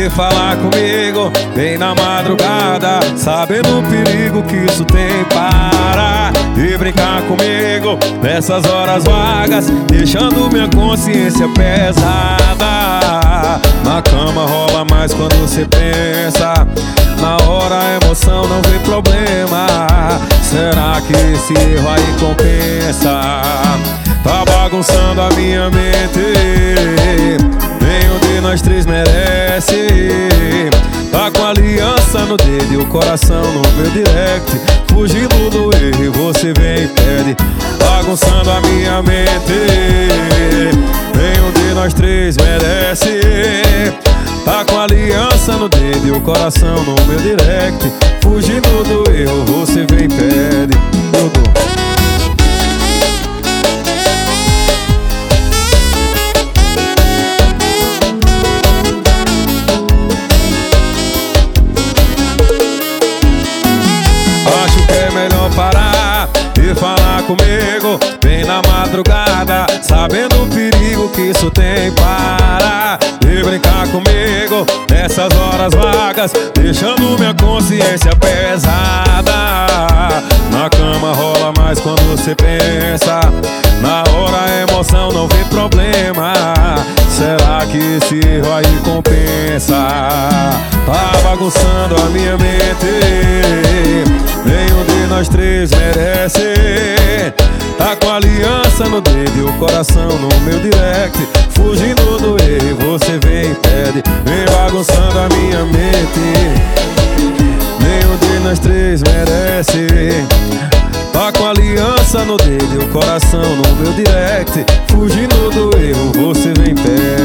vir falar comigo bem na madrugada, sabendo o perigo que isso tem. Para e brincar comigo nessas horas vagas, deixando minha consciência pesada. Na cama rola mais quando você pensa, na hora a emoção não vê problema. Será que esse erro aí compensa? Tá bagunçando a minha mente, nenhum de nós três merece. Tá com a aliança no dedo e o coração no meu direct, fugindo do erro e você vem e pede. Bagunçando a minha mente, nenhum de nós três merece. Tá com a aliança no dedo e o coração no meu direct, fugindo do erro, você vem e pede. Acho que é melhor parar e falar comigo bem na madrugada, sabendo o perigo que isso tem. Para e brincar comigo nessas horas vagas, deixando minha consciência pesada. Na cama rola mais quando você pensa, na hora a emoção não vê problema. Será que esse erro aí compensa? Tá bagunçando a minha mente, nenhum de nós três merece. Tá com a aliança no dedo e o coração no meu direct, fugindo do erro, você vem e pede. Vem bagunçando a minha mente, nenhum de nós três merece. Tá com a aliança no dedo e o coração no meu direct, fugindo do erro, você vem e pede.